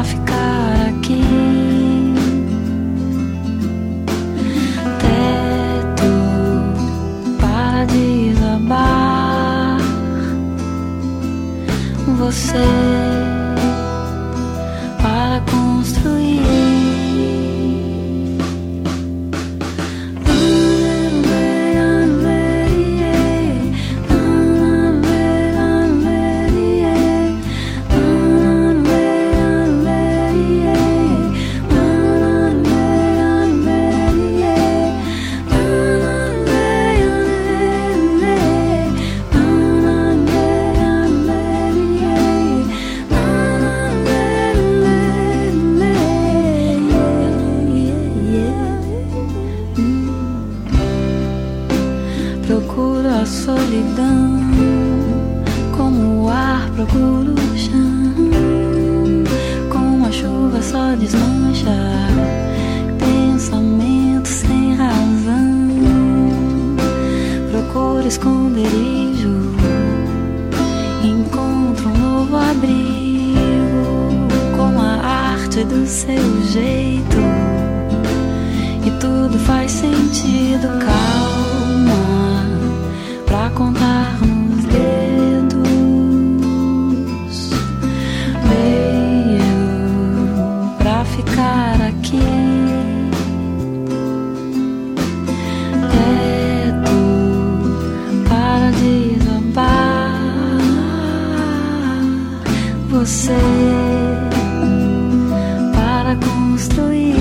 ficar aqui. Teto para desabar. Você para construir. Procuro a solidão, como o ar procuro o chão. Com a chuva só desmancha pensamento sem razão. Procuro esconderijo, encontro um novo abrigo. Com a arte do seu jeito, e tudo faz sentido. Calma pra contar nos dedos. Veio pra ficar aqui. Teto para desabar. Você para construir.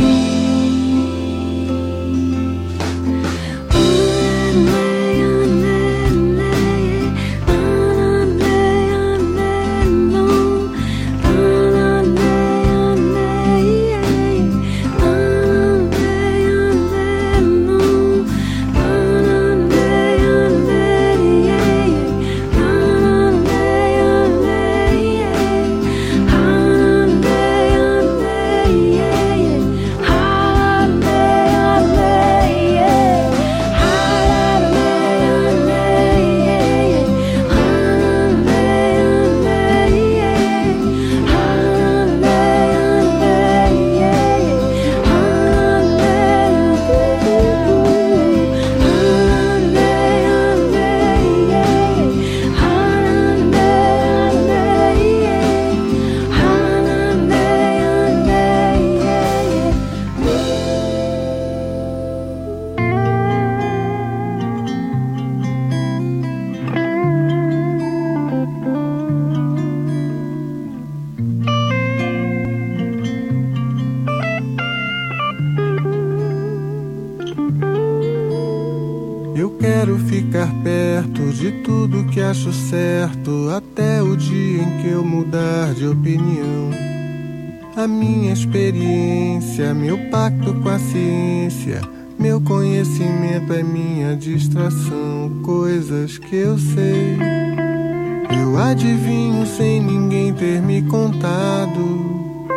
Quero ficar perto de tudo que acho certo, até o dia em que eu mudar de opinião. A minha experiência, meu pacto com a ciência, meu conhecimento é minha distração. Coisas que eu sei, eu adivinho sem ninguém ter me contado.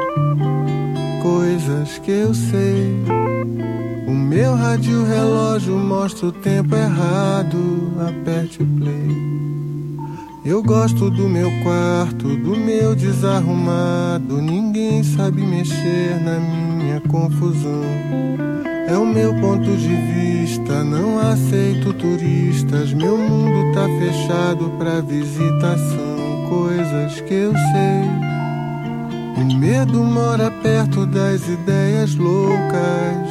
Coisas que eu sei, o meu rádio relógio mostra o tempo errado. Aperte o play. Eu gosto do meu quarto, do meu desarrumado. Ninguém sabe mexer na minha confusão. É o meu ponto de vista, não aceito turistas. Meu mundo tá fechado pra visitação. Coisas que eu sei, o medo mora perto das ideias loucas.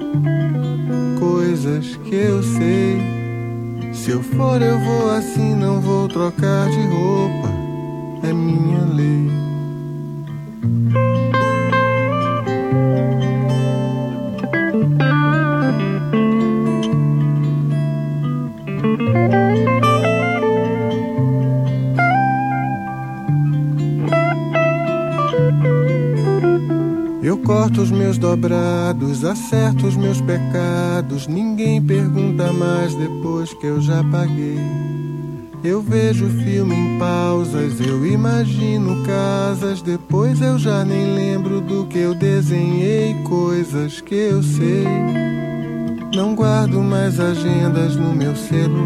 Coisas que eu sei, se eu for eu vou assim, não vou trocar de roupa. É minha lei. Eu corto os meus dobrados, acerto os meus pecados. Ninguém pergunta mais depois que eu já paguei. Eu vejo filme em pausas, eu imagino casas. Depois eu já nem lembro do que eu desenhei. Coisas que eu sei, não guardo mais agendas no meu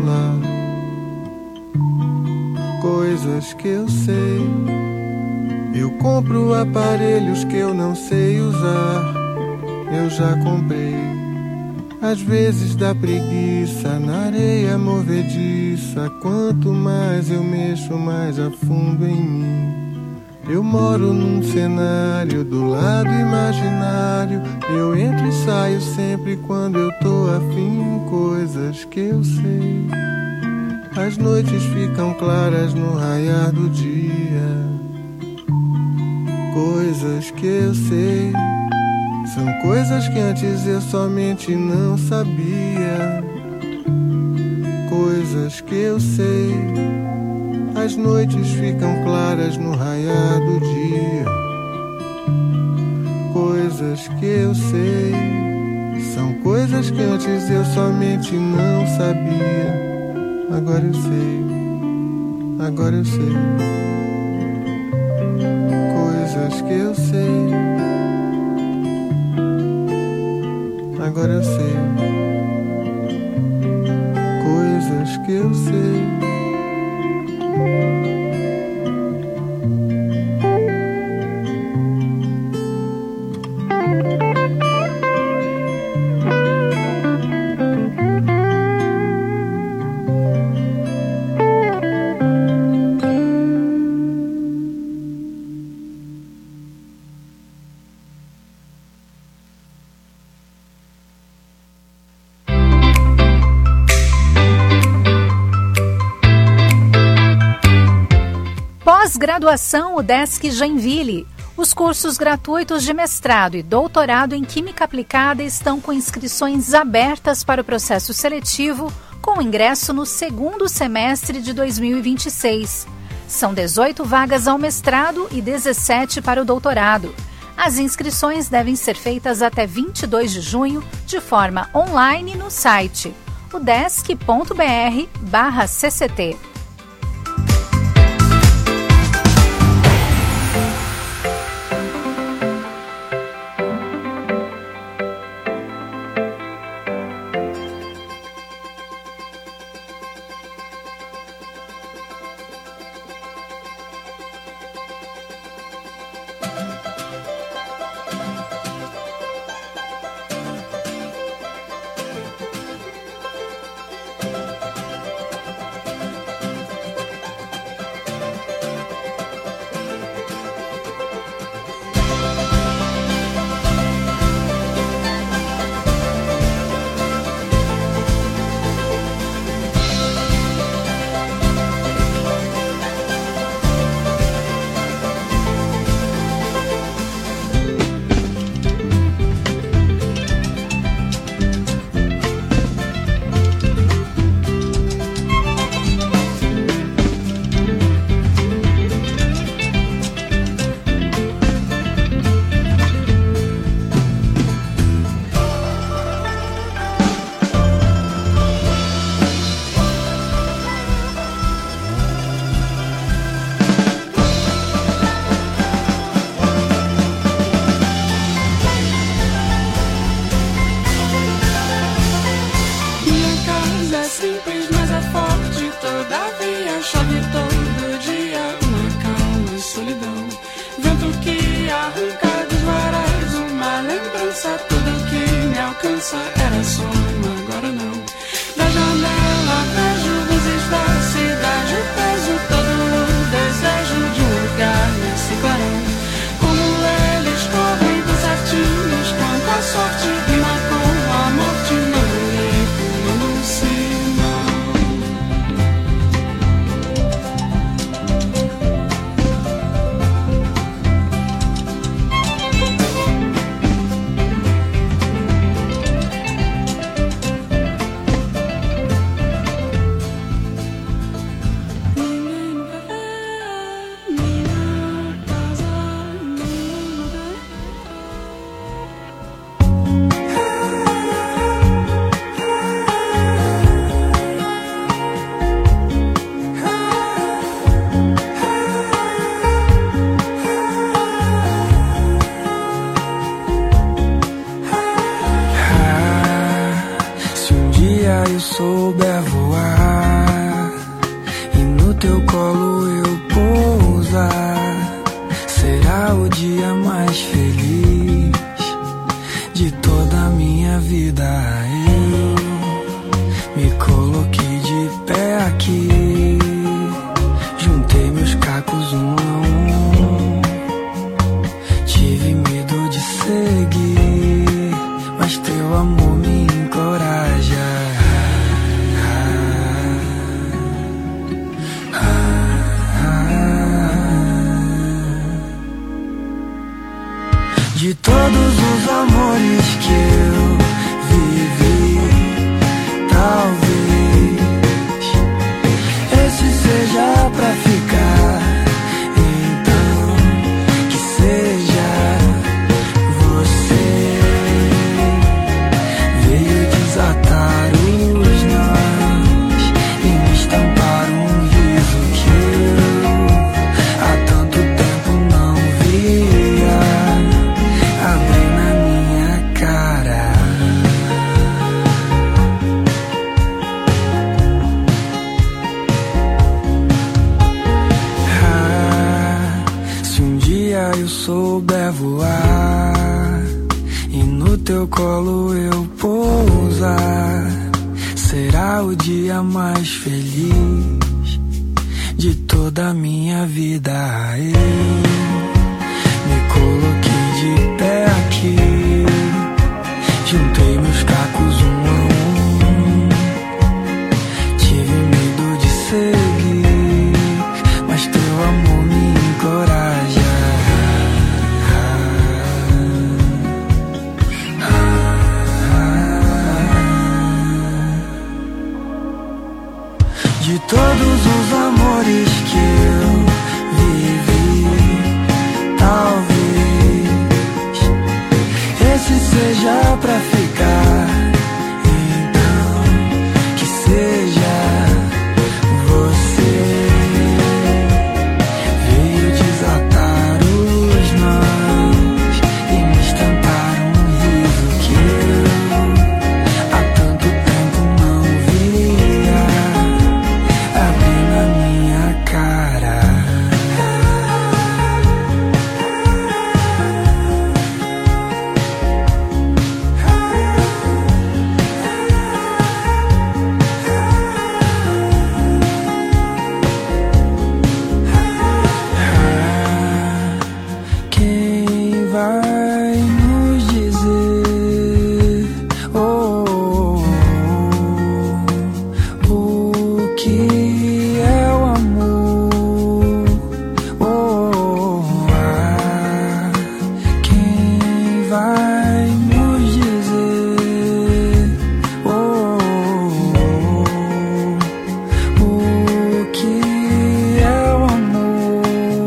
celular. Coisas que eu sei, Eu compro aparelhos que eu não sei usar. Eu já comprei. Às vezes dá preguiça na areia movediça. Quanto mais eu mexo, mais a fundo em mim. Eu moro num cenário do lado imaginário. Eu entro e saio sempre quando eu tô afim. Coisas que eu sei. As noites ficam claras no raiar do dia. Coisas que eu sei. São coisas que antes eu somente não sabia. Coisas que eu sei. As noites ficam claras no raiar do dia. Coisas que eu sei. São coisas que antes eu somente não sabia. Agora eu sei. Agora eu sei. Coisas que eu sei. Agora eu sei. Coisas que eu sei. Pós-graduação UDESC Joinville. Os cursos gratuitos de mestrado e doutorado em Química Aplicada estão com inscrições abertas para o processo seletivo, com ingresso no segundo semestre de 2026. São 18 vagas ao mestrado e 17 para o doutorado. As inscrições devem ser feitas até 22 de junho, de forma online no site udesc.br/cct. Era sonho, agora não. Da janela vejo luzes da cidade. Eu peso todo o desejo de um lugar nesse clarão. Como eles correm tão certinhos quanto a sorte rima com a morte. Não ligo, não eu souber voar e no teu colo eu pousar, dia mais feliz de toda a minha vida. Eu me coloquei de pé aqui, juntei meus cacos um a um. Tive medo de seguir, mas teu amor me encoraja. De todos os amores que eu vivi, talvez esse seja pra ficar. Então que seja você. Veio desatar os nós e me estampar um riso que eu há tanto tempo não via abrir na minha cara. Se um dia eu souber voar e no teu colo eu pousar, será o dia mais feliz de toda a minha vida. Eu me coloquei de pé aqui, juntei meus cacos um a um. Tive medo de seguir, mas teu amor me encoraja. De todos os amores que eu vivi, talvez esse seja pra ficar. Então que seja você. Veio desatar os nós e me estampar um riso que eu há tanto tempo não via abrir na minha cara. Quem vai nos dizer o que é o amor? Quem vai nos dizer o que é o amor?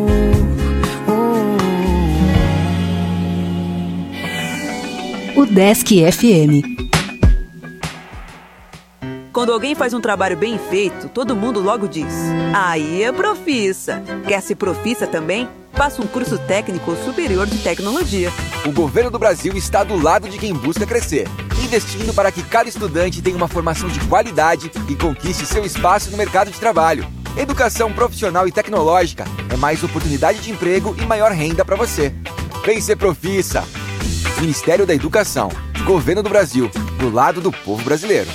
O Desk FM. Quando alguém faz um trabalho bem feito, todo mundo logo diz: aí é profissa. Quer ser profissa também? Faça um curso técnico superior de tecnologia. O governo do Brasil está do lado de quem busca crescer, investindo para que cada estudante tenha uma formação de qualidade e conquiste seu espaço no mercado de trabalho. Educação profissional e tecnológica é mais oportunidade de emprego e maior renda para você. Vem ser profissa. Ministério da Educação, Governo do Brasil, do lado do povo brasileiro.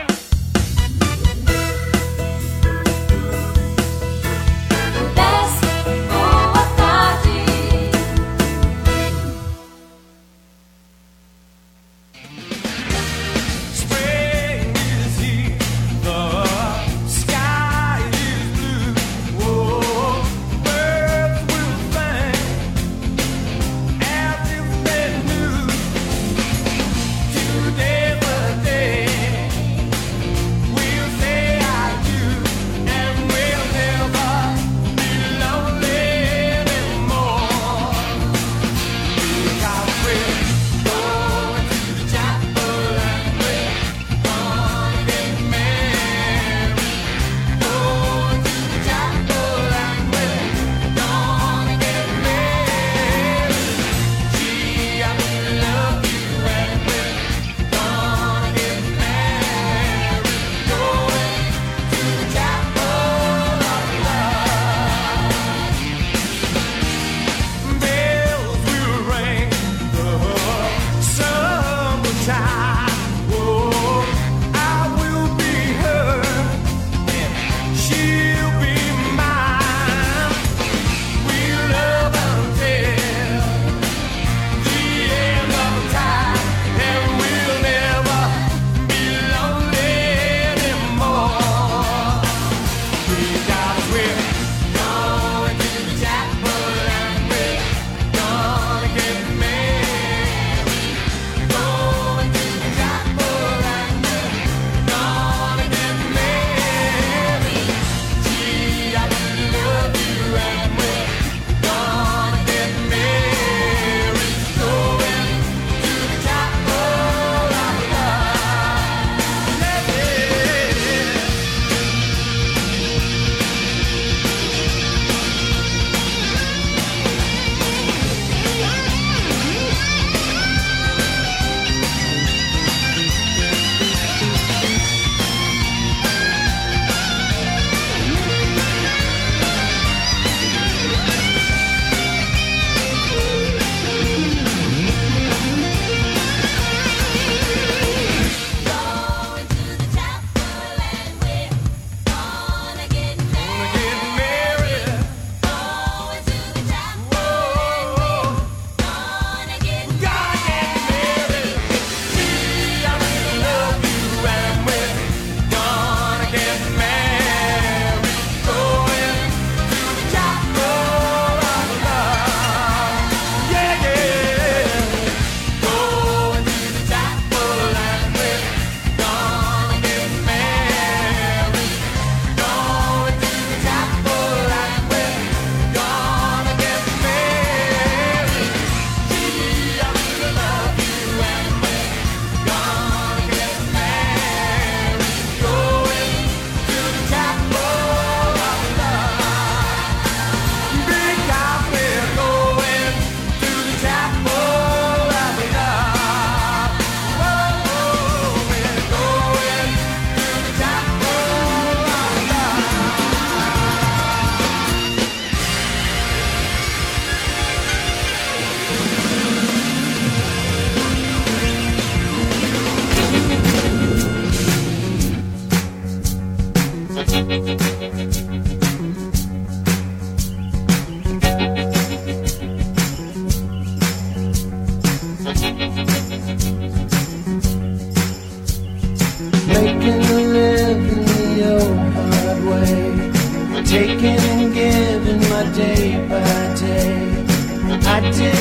Boa tarde. Today,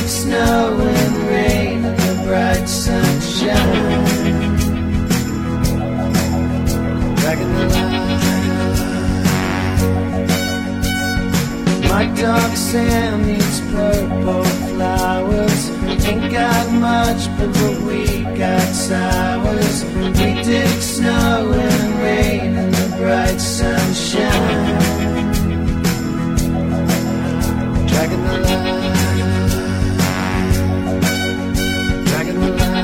snow and rain and the bright sunshine. Dragging the line. My dog Sam eats purple flowers. Ain't got much, but what we got sours. We dig snow and rain and the bright sunshine. Dragging the line. Dragging the line.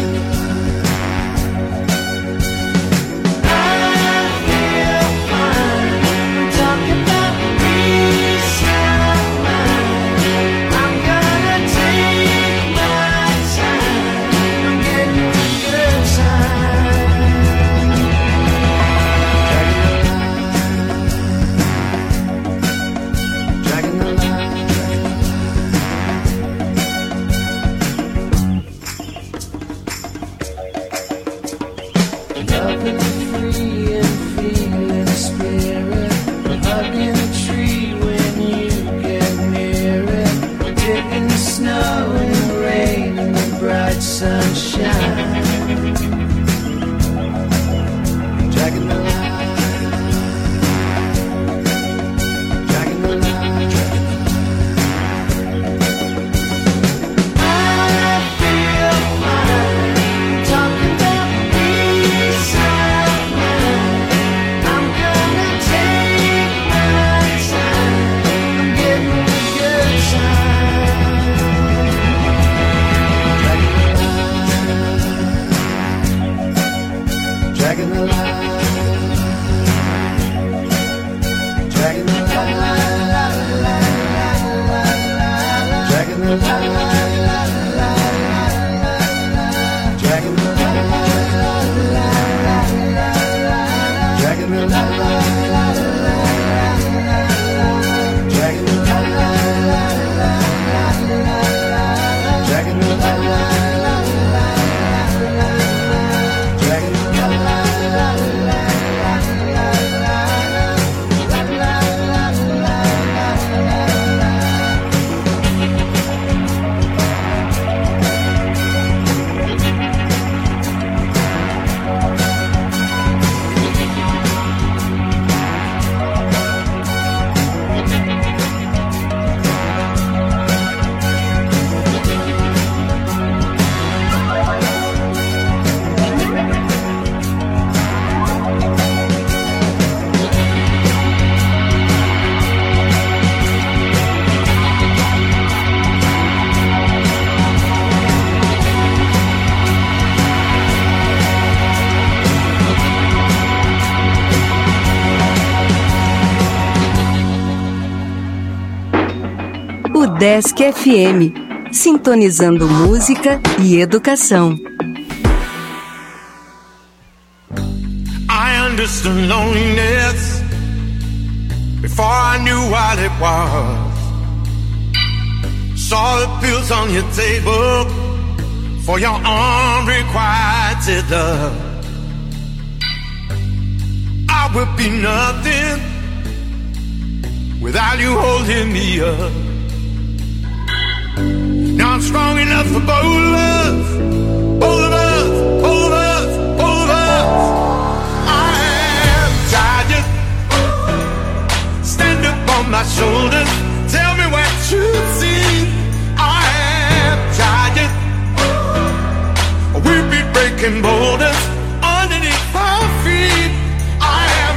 Desk FM, sintonizando música e educação. I understood loneliness before I knew what it was. Saw the pills on your table for your unrequited love. I would be nothing without you holding me up. Now I'm strong enough for both of us, both of us, both of us, both of us. I am tired. Stand up on my shoulders, tell me what you see. I am tired. We'll be breaking boulders underneath our feet. I am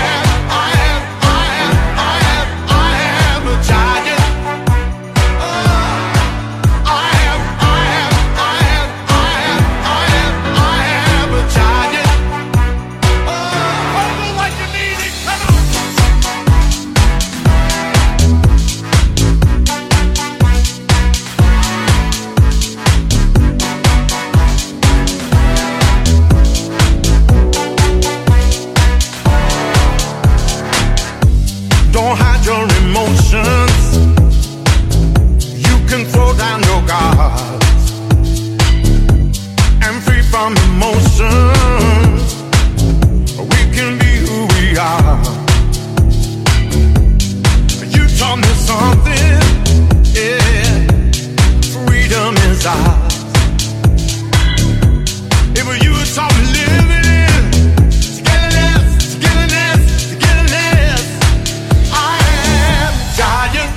a giant. stars. If you were talking living in togetherness, I am a giant.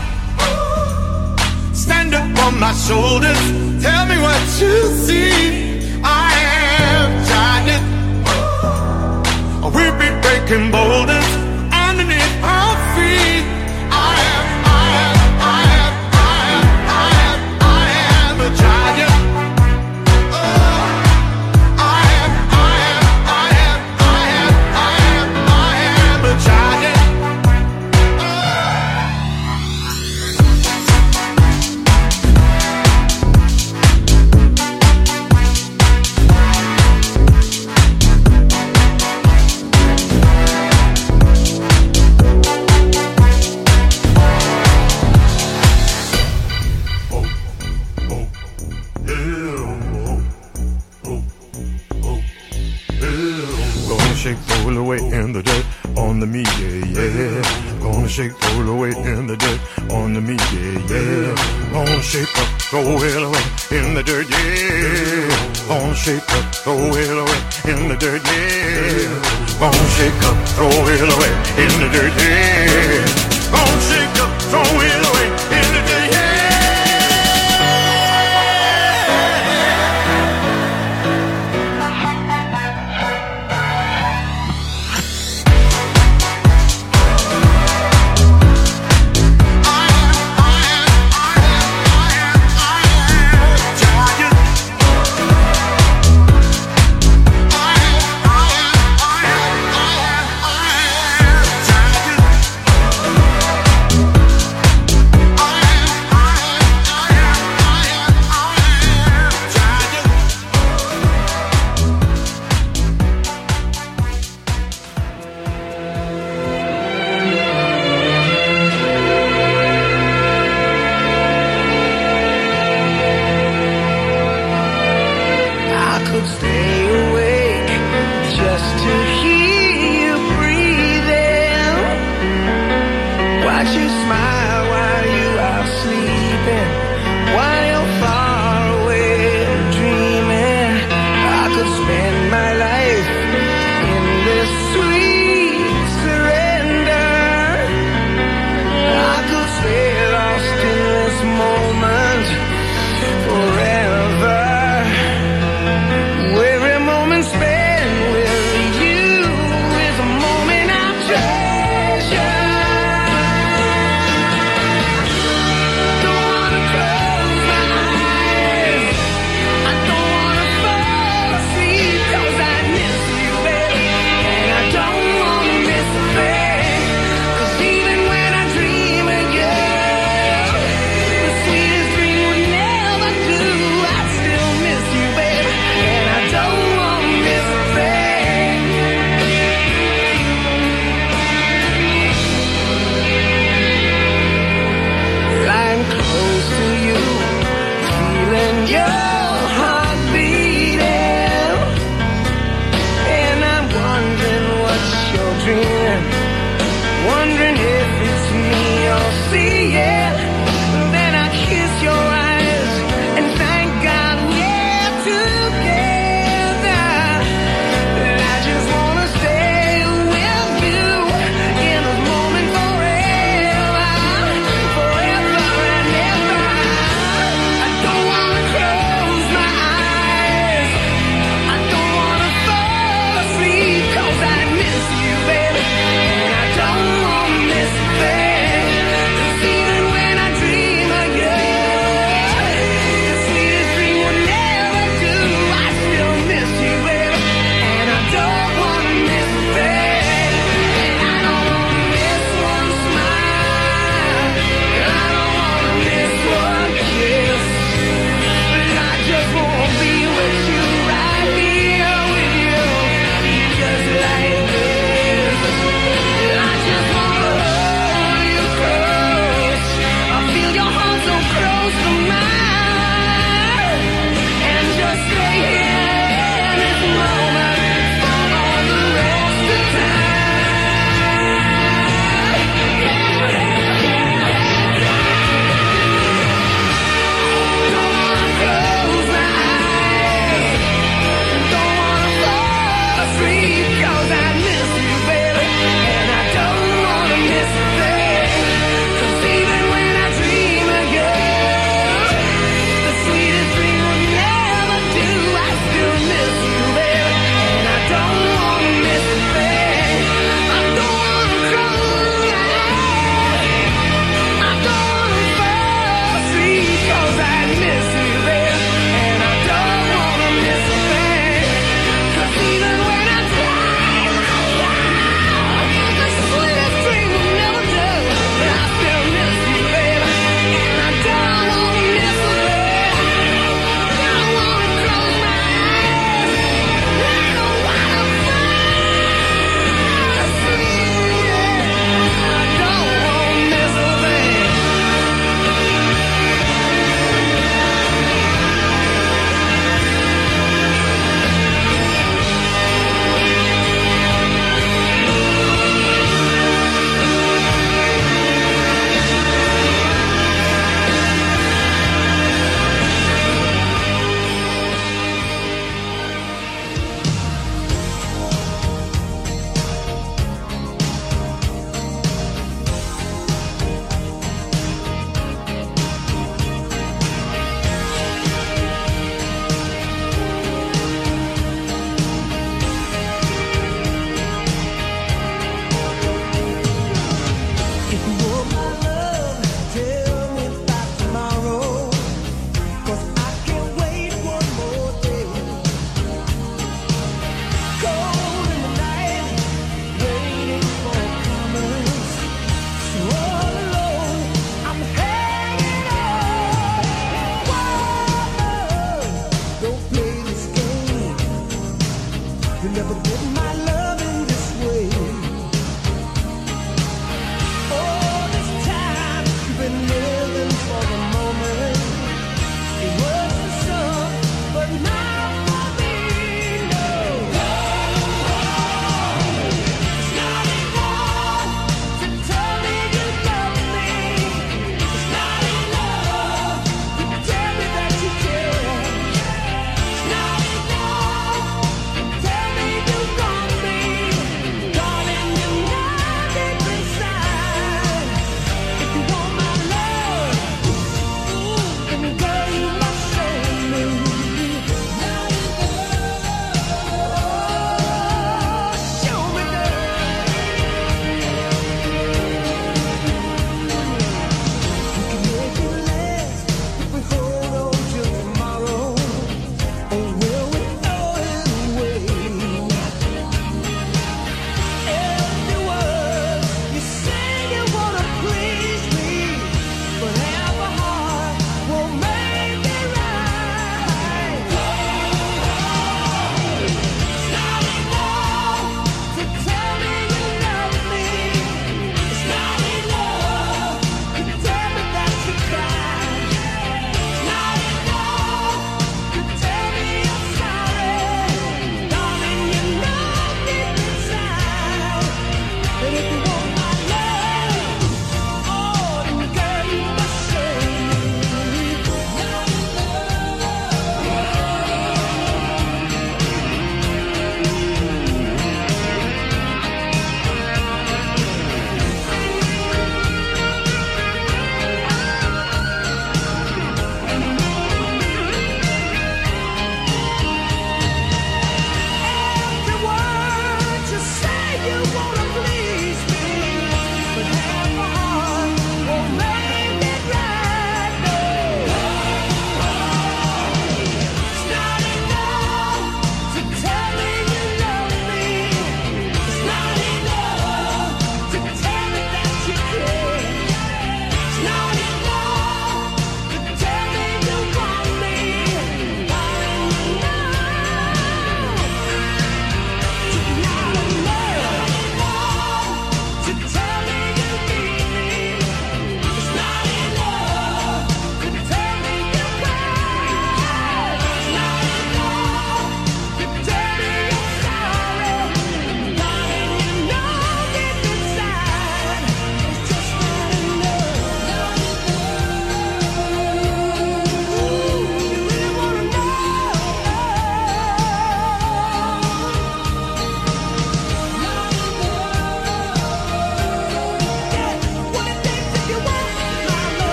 Stand up on my shoulders, tell me what you see. I am a giant. We'll be breaking boulders underneath our feet. I am a giant. Roll away in the dirt on the meat, yeah. Gonna shake, roll away in the dirt on the meat, yeah. Gonna shake up, throw it away in the dirt, yeah. Gonna shake up, throw it away in the dirt, yeah. Gonna shake up, throw it away in the dirt, yeah. Gonna shake up, throw it away in the dirt, yeah.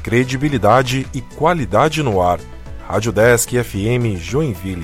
credibilidade e qualidade no ar. Rádio Desk FM Joinville.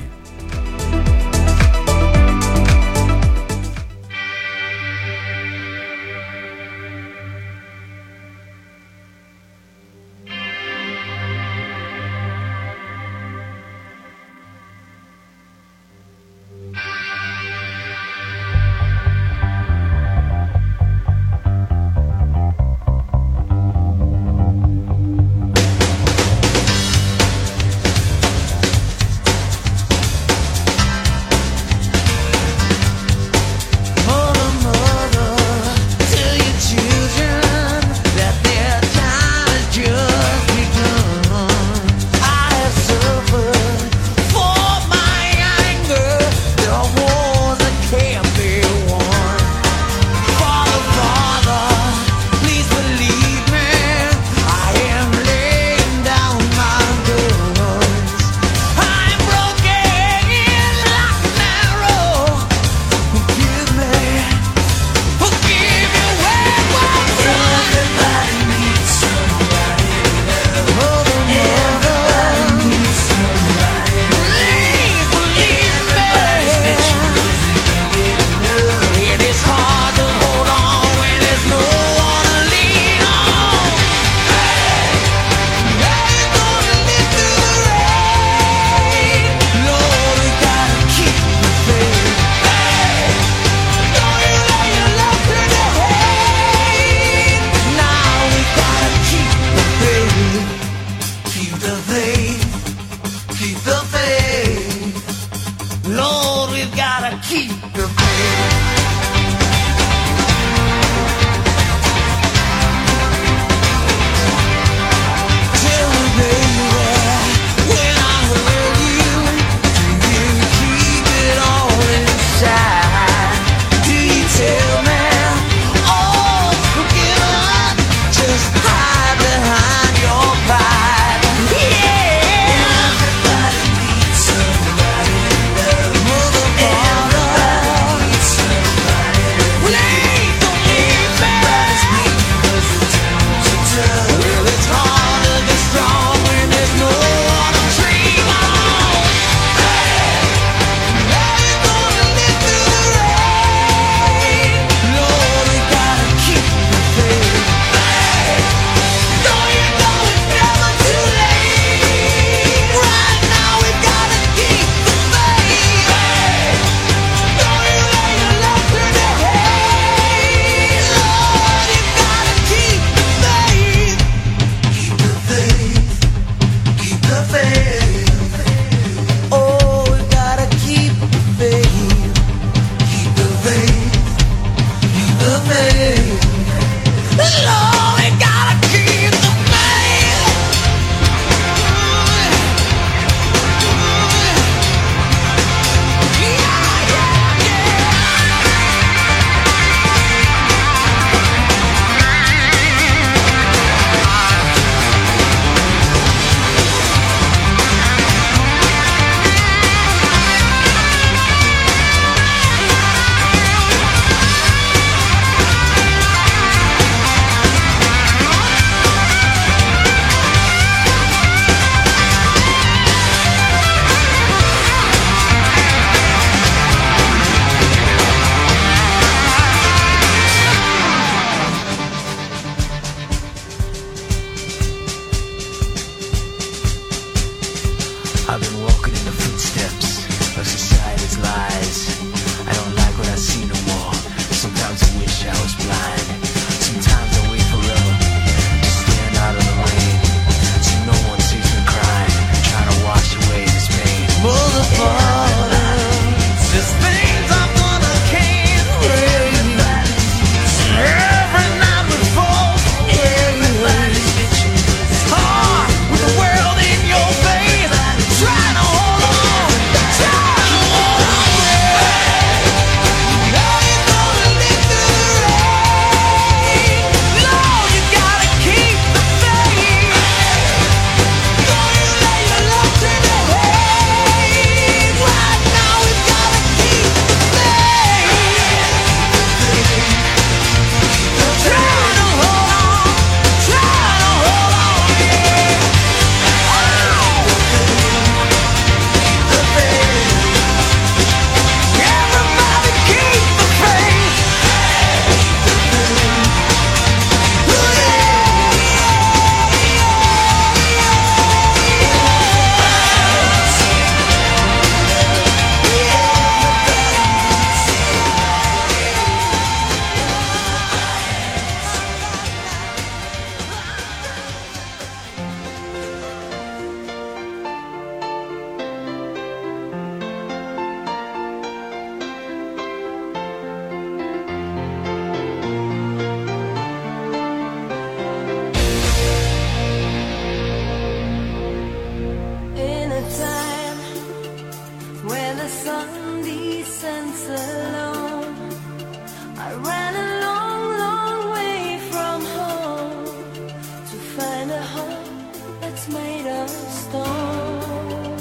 find a home that's made of stone.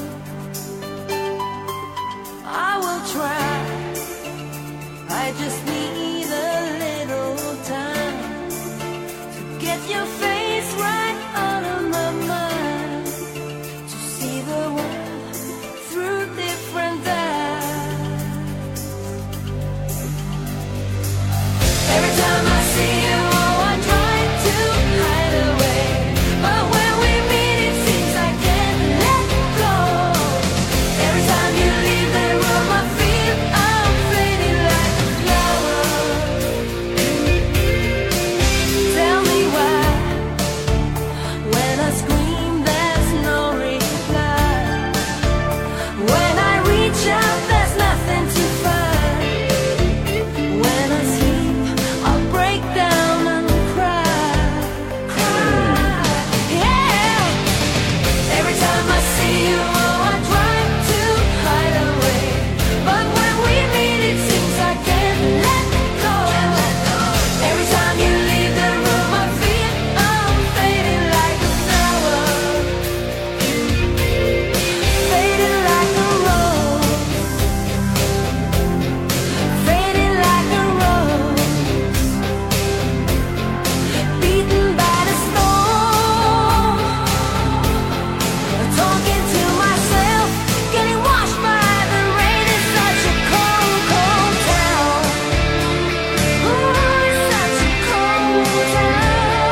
I will try. I just need a little time to get your face right out of my mind, to see the world through different eyes. Every time I see you, oh, I try to hide away, but when we meet it seems I can't let go. Every time you leave the room I feel I'm fading like a flower. Tell me why, when I scream there's no reply, when I reach out there's nothing to find, when I sleep I'll break down and cry, yeah. Every time I see you, oh, I try to hide away, but when we meet it seems I can't let go. Every time you leave the room I feel I'm fading like a flower, fading like a rose, fading like a rose, beaten by the storm, talking to myself, getting washed by the rain. It's such a cold, cold town. Ooh, it's such a cold town.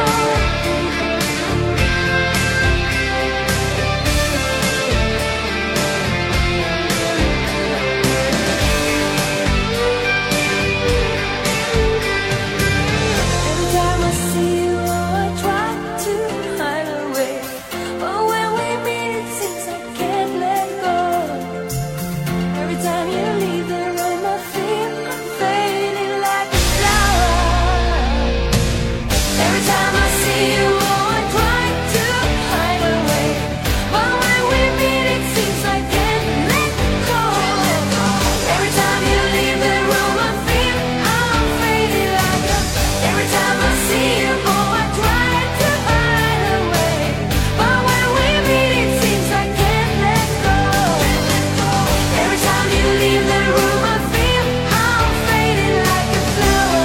Every time I see you, oh, I try to hide away, but when we meet it seems I can't let go. Every time you leave the room I feel I'm fading like a flower. Every time I see you, oh, I try to hide away, but when we meet it seems I can't let go. Every time you leave the room I feel I'm fading like a. Every time I see you, oh, I try to hide away, but when we meet it seems I can't let go. Every time you leave the room I feel I'm fading like a flower.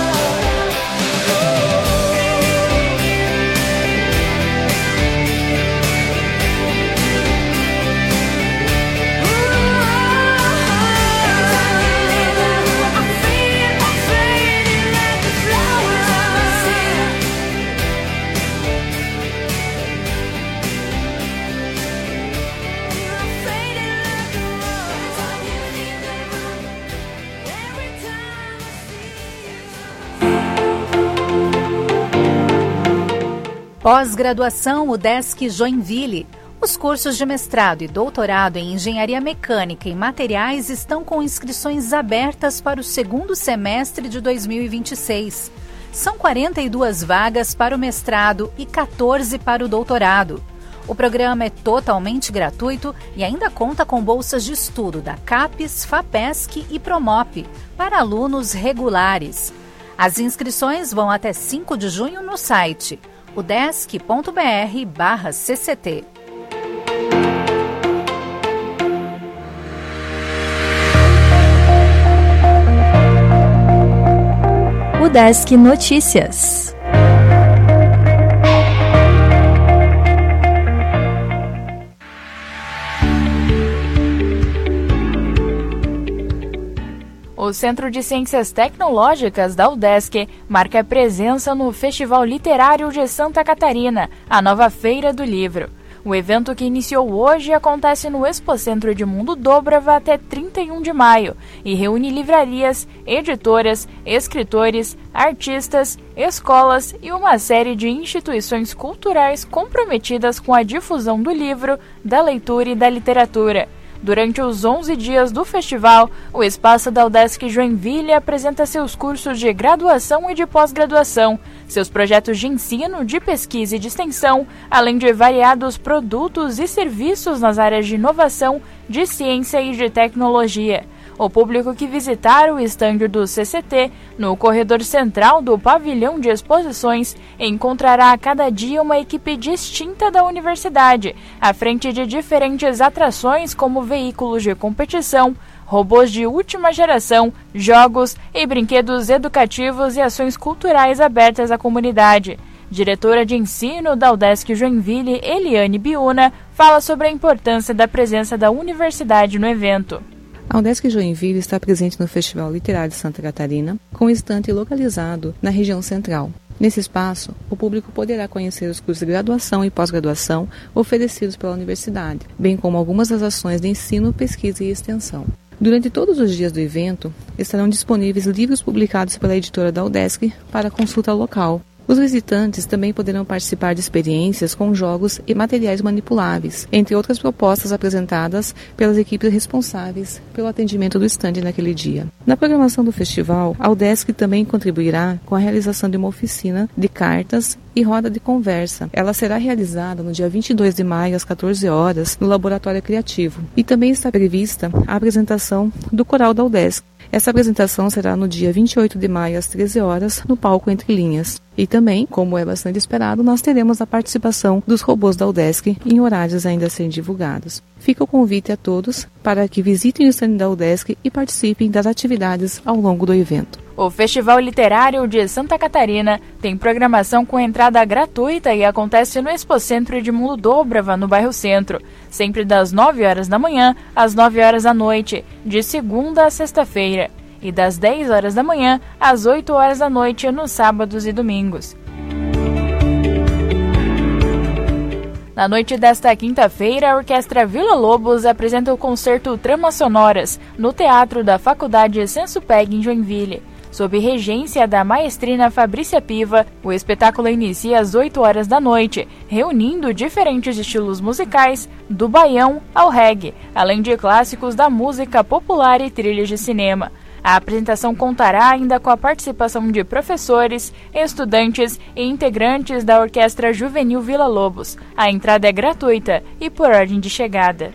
Pós-graduação UDESC Joinville. Os cursos de mestrado e doutorado em Engenharia Mecânica e Materiais estão com inscrições abertas para o segundo semestre de 2026. São 42 vagas para o mestrado e 14 para o doutorado. O programa é totalmente gratuito e ainda conta com bolsas de estudo da CAPES, FAPESC e PROMOP para alunos regulares. As inscrições vão até 5 de junho no site udesc.br/cct. Udesc Notícias. O Centro de Ciências Tecnológicas da UDESC marca presença no Festival Literário de Santa Catarina, a nova Feira do Livro. O evento, que iniciou hoje, acontece no Expocentro Edmundo Dobrava até 31 de maio e reúne livrarias, editoras, escritores, artistas, escolas e uma série de instituições culturais comprometidas com a difusão do livro, da leitura e da literatura. Durante os 11 dias do festival, o espaço da UDESC Joinville apresenta seus cursos de graduação e de pós-graduação, seus projetos de ensino, de pesquisa e de extensão, além de variados produtos e serviços nas áreas de inovação, de ciência e de tecnologia. O público que visitar o estande do CCT, no corredor central do pavilhão de exposições, encontrará a cada dia uma equipe distinta da universidade, à frente de diferentes atrações como veículos de competição, robôs de última geração, jogos e brinquedos educativos e ações culturais abertas à comunidade. Diretora de ensino da UDESC Joinville, Eliane Biuna, fala sobre a importância da presença da universidade no evento. A UDESC Joinville está presente no Festival Literário de Santa Catarina, com estande localizado na região central. Nesse espaço, o público poderá conhecer os cursos de graduação e pós-graduação oferecidos pela universidade, bem como algumas das ações de ensino, pesquisa e extensão. Durante todos os dias do evento, estarão disponíveis livros publicados pela editora da UDESC para consulta local. Os visitantes também poderão participar de experiências com jogos e materiais manipuláveis, entre outras propostas apresentadas pelas equipes responsáveis pelo atendimento do estande naquele dia. Na programação do festival, a UDESC também contribuirá com a realização de uma oficina de cartas e roda de conversa. Ela será realizada no dia 22 de maio, às 14 horas, no Laboratório Criativo. E também está prevista a apresentação do Coral da UDESC. Essa apresentação será no dia 28 de maio, às 13 horas, no palco Entre Linhas. E também, como é bastante esperado, nós teremos a participação dos robôs da UDESC em horários ainda a serem divulgados. Fica o convite a todos para que visitem o stand da UDESC e participem das atividades ao longo do evento. O Festival Literário de Santa Catarina tem programação com entrada gratuita e acontece no Expocentro Edmundo Dobrava, no bairro Centro, sempre das 9 horas da manhã às 9 horas da noite, de segunda a sexta-feira, e das 10 horas da manhã às 8 horas da noite nos sábados e domingos. Na noite desta quinta-feira, a Orquestra Vila Lobos apresenta o concerto Tramas Sonoras, no Teatro da Faculdade Sensupeg, em Joinville. Sob regência da maestrina Fabrícia Piva, o espetáculo inicia às 8 horas da noite, reunindo diferentes estilos musicais, do baião ao reggae, além de clássicos da música popular e trilhas de cinema. A apresentação contará ainda com a participação de professores, estudantes e integrantes da Orquestra Juvenil Vila Lobos. A entrada é gratuita e por ordem de chegada.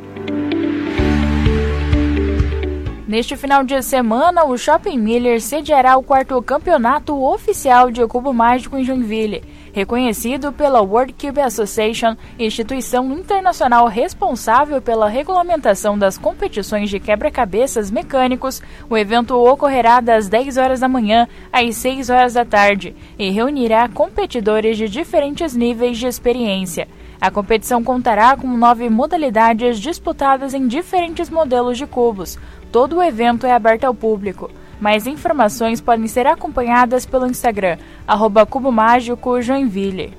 Neste final de semana, o Shopping Miller sediará o 4º campeonato oficial de cubo mágico em Joinville. Reconhecido pela World Cube Association, instituição internacional responsável pela regulamentação das competições de quebra-cabeças mecânicos, o evento ocorrerá das 10 horas da manhã às 6 horas da tarde e reunirá competidores de diferentes níveis de experiência. A competição contará com 9 modalidades disputadas em diferentes modelos de cubos. Todo o evento é aberto ao público. Mais informações podem ser acompanhadas pelo Instagram, @cubomágico_joinville.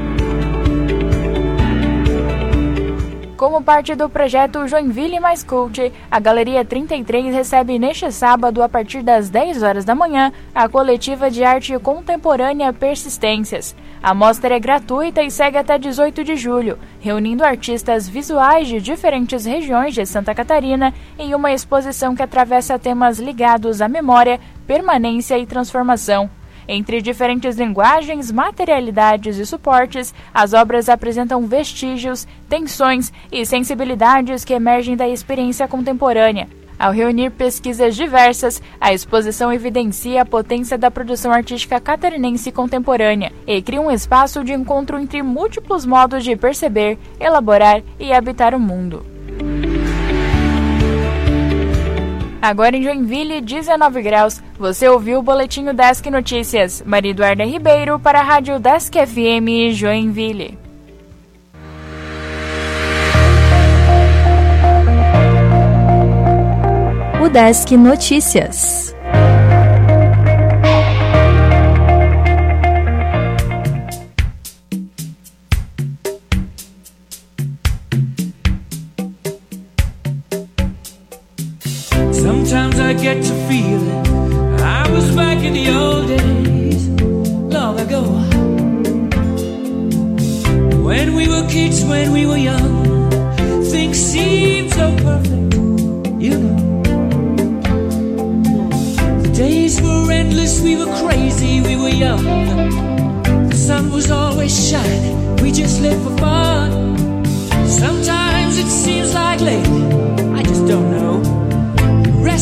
Como parte do projeto Joinville Mais Cult, a Galeria 33 recebe neste sábado, a partir das 10 horas da manhã, a coletiva de arte contemporânea Persistências. A mostra é gratuita e segue até 18 de julho, reunindo artistas visuais de diferentes regiões de Santa Catarina em uma exposição que atravessa temas ligados à memória, permanência e transformação. Entre diferentes linguagens, materialidades e suportes, as obras apresentam vestígios, tensões e sensibilidades que emergem da experiência contemporânea. Ao reunir pesquisas diversas, a exposição evidencia a potência da produção artística catarinense contemporânea e cria um espaço de encontro entre múltiplos modos de perceber, elaborar e habitar o mundo. Agora em Joinville, 19 graus. Você ouviu o Boletim UDESC Notícias. Maria Eduarda Ribeiro para a Rádio UDESC FM Joinville. UDESC Notícias. Sometimes I get to feeling I was back in the old days, long ago, when we were kids, when we were young, things seemed so perfect, you know. The days were endless, we were crazy, we were young. The sun was always shining, we just lived for fun. Sometimes it seems like lately, I just don't know.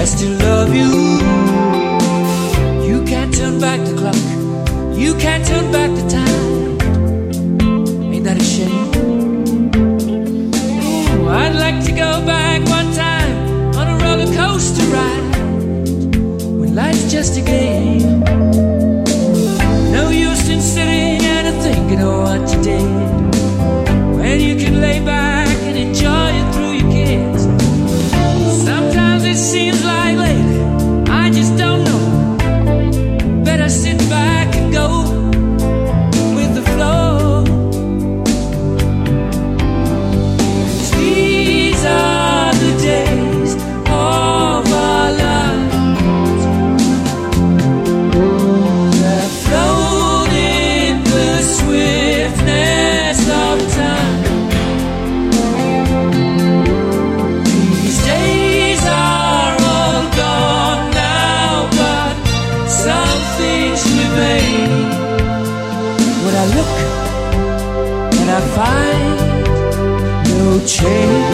still love you. You can't turn back the clock, you can't turn back the time. Ain't that a shame? Oh, I'd like to go back one time on a roller coaster ride when life's just a game. No use in sitting and thinking of what you did when you can lay back and enjoy it through your kids. Sometimes it seems like lately I just don't know. Better sit back and go with the flow. These are the days of our lives that float in the swiftness of time. These days are all gone now, but some things remain. When I look and I find no change.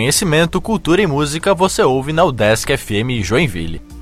conhecimento, cultura e música você ouve na UDESC FM Joinville.